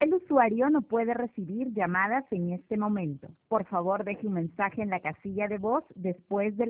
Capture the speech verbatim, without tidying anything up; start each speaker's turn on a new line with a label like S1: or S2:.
S1: El usuario no puede recibir llamadas en este momento. Por favor, deje un mensaje en la casilla de voz después del